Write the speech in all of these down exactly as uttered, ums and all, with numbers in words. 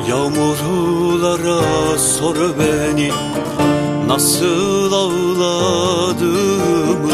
Yağmurlara sor beni nasıl ağladığımı,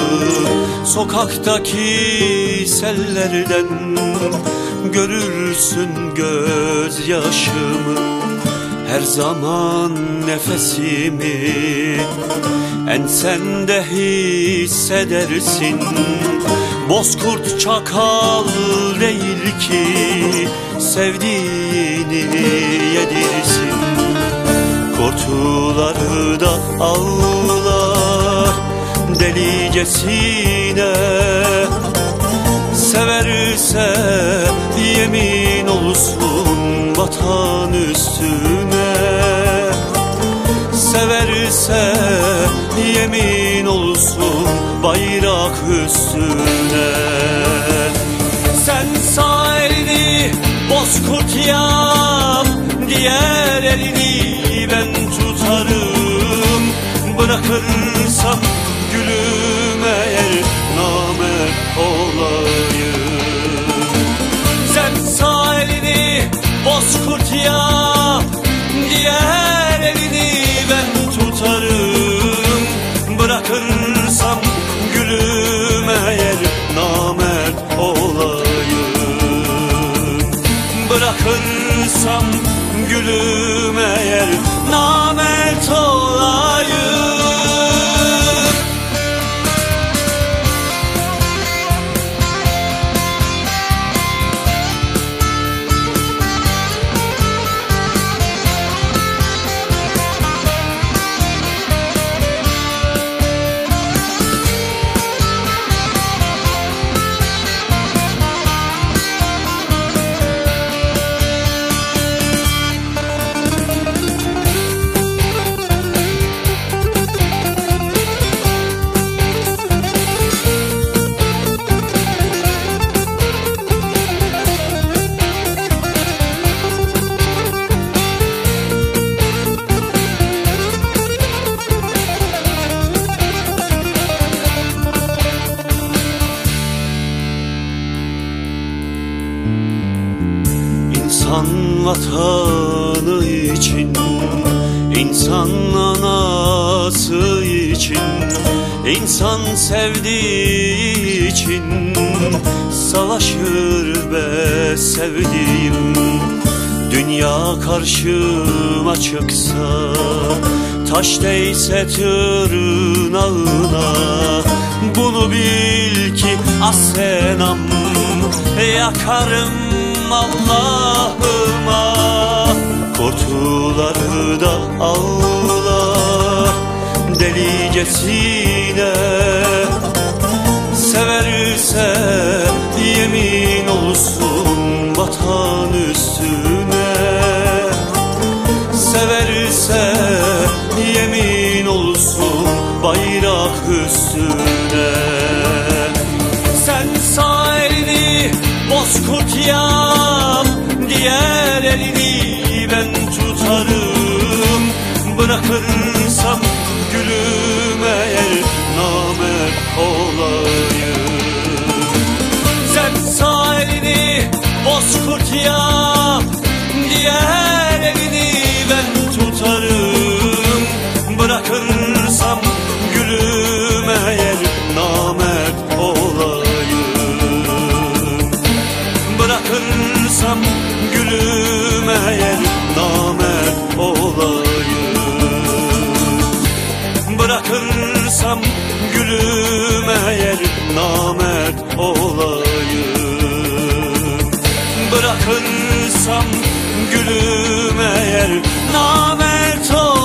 sokaktaki sellerden görürsün gözyaşımı. Her zaman nefesimi ensende hissedersin. Bozkurt çakal değil ki sevdiğini yedirsin. Kortuları da ağlar delicesine, severse yemin olsun vatan üstüne. Severse yemin olsun bayrak üstüne. Sen sağ elini bozkurt yap, diğer elini ben tutarım. Bırakırsam gülüm eğer namert olayım. Sen sağ elini bozkurt yap, diğer elini ben tutarım. Bırakırsam gülüm eğer namert olayım. Bırakırsam gülüm eğer namert olayım. İnsan vatanı için, insan anası için, insan sevdiği için savaşır be sevdiğim. Dünya karşıma çıksa, taş değse tırnağına, bunu bil ki asenam yakarım Allah'ıma. Kortuları da ağlar delicesine, severse yemin olsun vatan üstüne. Severse yemin olsun bayrak üstüne. Sen sağ elini bozkurt yap, diğer elini ben tutarım. Bırakırsam gülüm eğer namert olayım. Sen sağ elini bozkurt yap, diğer elini ben tutarım. Bırakırsam gülüm eğer namert olayım. Bırakırsam gülüm eğer namert olayım. Bırakırsam gülüm eğer namert olayım. Bırakırsam gülüm eğer namert olayım.